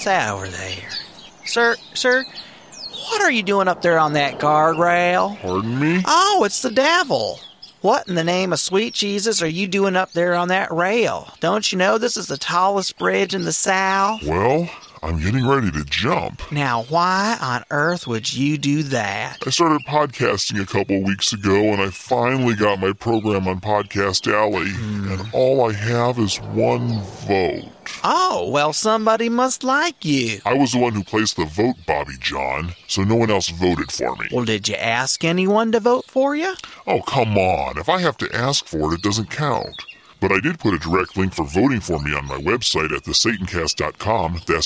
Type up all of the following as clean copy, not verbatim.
What's that over there? Sir, what are you doing up there on that guardrail? Pardon me? Oh, it's the devil. What in the name of sweet Jesus are you doing up there on that rail? Don't you know this is the tallest bridge in the South? Well, I'm getting ready to jump. Now, why on earth would you do that? I started podcasting a couple weeks ago, and I finally got my program on Podcast Alley, and all I have is one vote. Oh, well, somebody must like you. I was the one who placed the vote, Bobby John, so no one else voted for me. Well, did you ask anyone to vote for you? Oh, come on. If I have to ask for it, it doesn't count. But I did put a direct link for voting for me on my website at thesatancast.com. That's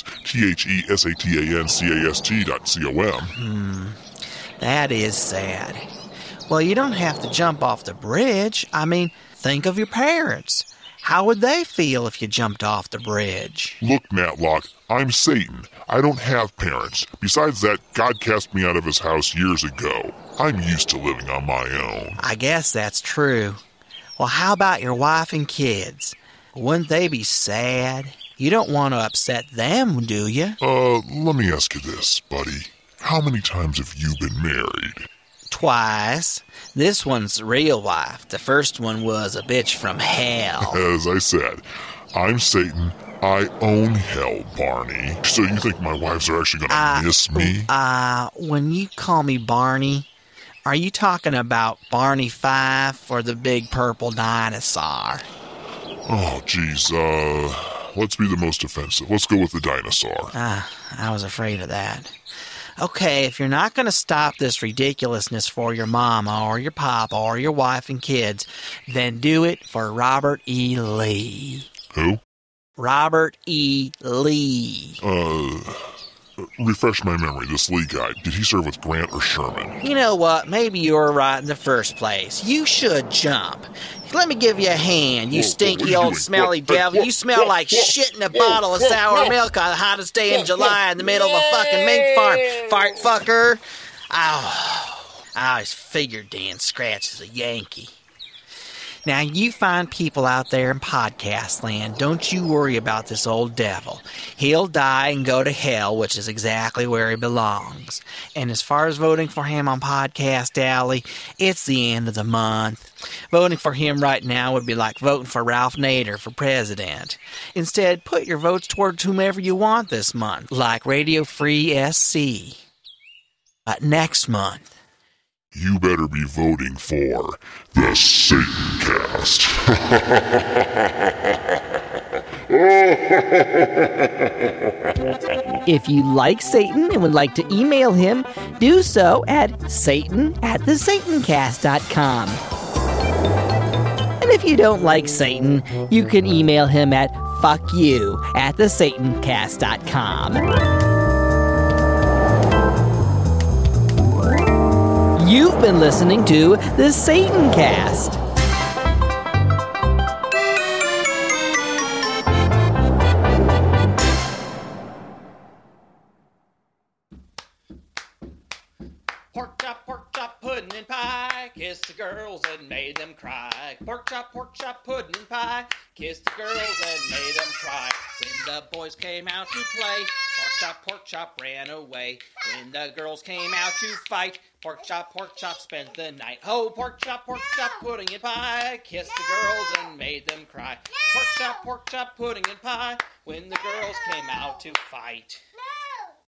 TheSatancast.com. That is sad. Well, you don't have to jump off the bridge. I mean, think of your parents. How would they feel if you jumped off the bridge? Look, Matlock, I'm Satan. I don't have parents. Besides that, God cast me out of his house years ago. I'm used to living on my own. I guess that's true. Well, how about your wife and kids? Wouldn't they be sad? You don't want to upset them, do you? Let me ask you this, buddy. How many times have you been married? Twice. This one's the real wife. The first one was a bitch from hell. As I said, I'm Satan. I own hell, Barney. So you think my wives are actually gonna miss me? When you call me Barney, are you talking about Barney Fife or the big purple dinosaur? Oh, geez, let's be the most offensive. Let's go with the dinosaur. I was afraid of that. Okay, if you're not going to stop this ridiculousness for your mama or your papa or your wife and kids, then do it for Robert E. Lee. Who? Robert E. Lee. Refresh my memory, this Lee guy. Did he serve with Grant or Sherman? You know what? Maybe you were right in the first place. You should jump. Let me give you a hand, you stinky old smelly devil. You smell like shit in a bottle of sour milk on the hottest day in July in the middle of a fucking mink farm. Fart fucker. Oh, I always figured Dan Scratch is a Yankee. Now, you fine people out there in podcast land, don't you worry about this old devil. He'll die and go to hell, which is exactly where he belongs. And as far as voting for him on Podcast Alley, it's the end of the month. Voting for him right now would be like voting for Ralph Nader for president. Instead, put your votes towards whomever you want this month, like Radio Free SC. But next month, you better be voting for the Satancast. If you like Satan and would like to email him, do so at satan@thesatancast.com. And if you don't like Satan, you can email him at fuckyou@thesatancast.com. You've been listening to the Satancast. pork chop, pudding and pie. Kiss the girls and made them cry. Pork chop, pudding and pie. Kiss the girls and made them cry. When the boys came out to play, pork chop ran away. When the girls came out to fight, pork chop spent the night. Oh, pork chop, pudding and pie. Kissed the girls and made them cry. Pork chop, pudding and pie. When the girls came out to fight.